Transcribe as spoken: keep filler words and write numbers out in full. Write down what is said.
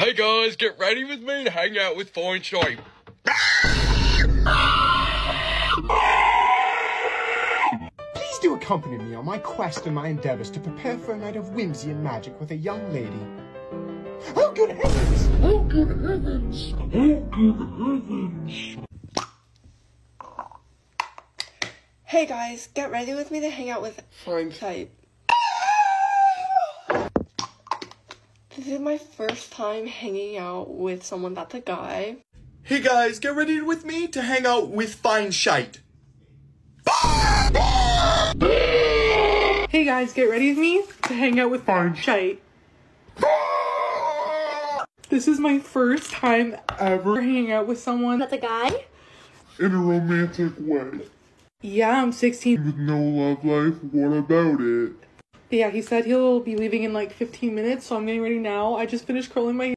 Hey guys, get ready with me to hang out with Fine Shape. Please do accompany me on my quest and my endeavors to prepare for a night of whimsy and magic with a young lady. Oh, good heavens! Oh, good heavens! Oh, good heavens! Hey guys, get ready with me to hang out with Fine Shape. This is my first time hanging out with someone that's a guy. Hey guys, get ready with me to hang out with Fine Shite. Hey guys, get ready with me to hang out with Fine Shite. This is my first time ever hanging out with someone That's a guy? In a romantic way. Yeah, I'm sixteen. With no love life, what about it? Yeah, he said he'll be leaving in like fifteen minutes, so I'm getting ready now. I just finished curling my hair.